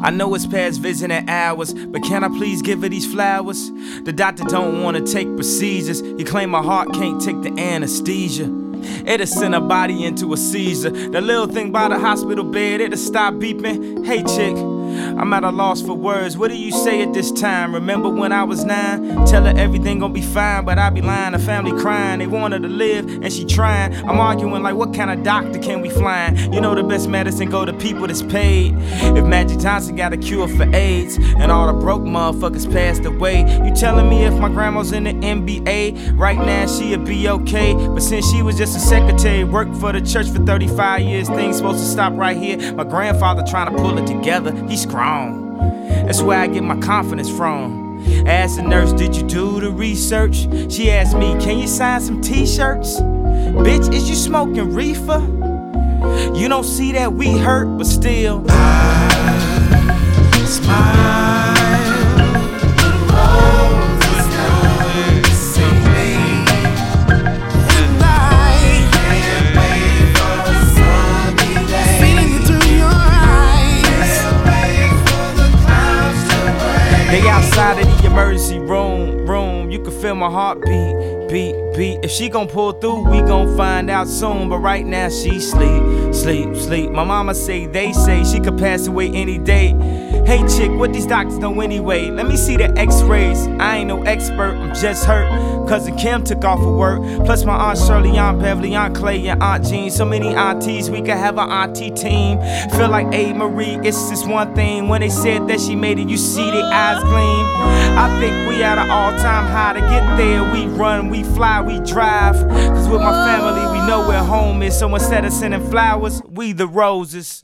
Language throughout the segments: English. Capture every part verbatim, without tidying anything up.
I know it's past visiting hours, but can I please give her these flowers? The doctor don't wanna take procedures. He claim my heart can't take the anesthesia. It'll send her body into a seizure. The little thing by the hospital bed, it'll stop beeping. Hey chick, I'm at a loss for words. What do you say at this time? Remember when I was nine? Tell her everything gon' be fine, but I be lying. The family crying, they want her to live, and she trying. I'm arguing like, what kind of doctor can we find? You know the best medicine go to people that's paid. If Magic Johnson got a cure for AIDS, and all the broke motherfuckers passed away, you telling me if my grandma's in the N B A right now she'd be okay? But since she was just a secretary, worked for the church for thirty-five years, things supposed to stop right here. My grandfather trying to pull it together, he's strong. That's where I get my confidence from. Asked the nurse, did you do the research? She asked me, can you sign some t-shirts? Bitch, is you smoking reefer? You don't see that we hurt, but still I smile. They outside of the emergency room, room. You can feel my heartbeat, beat, beat. If she gon' pull through, we gon' find out soon. But right now she sleep, sleep, sleep. My mama say, they say she could pass away any day. Hey chick, what these doctors know anyway? Let me see the x-rays. I ain't no expert, I'm just hurt. Cousin Kim took off of work. Plus my Aunt Shirley, Aunt Beverly, Aunt Clay, and Aunt Jean. So many aunties, we could have an auntie team. Feel like A. Marie, it's just one thing. When they said that she made it, you see their eyes gleam. I think we at an all-time high. To get there, we run, we fly, we drive. Cause with my family, we know where home is. So instead of sending flowers, we the roses.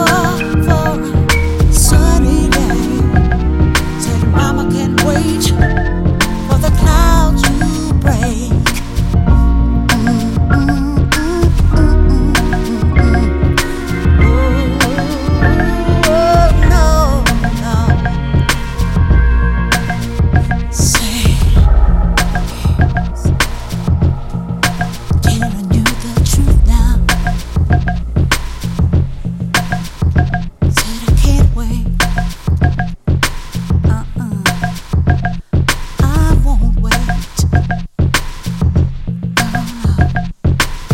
Wait.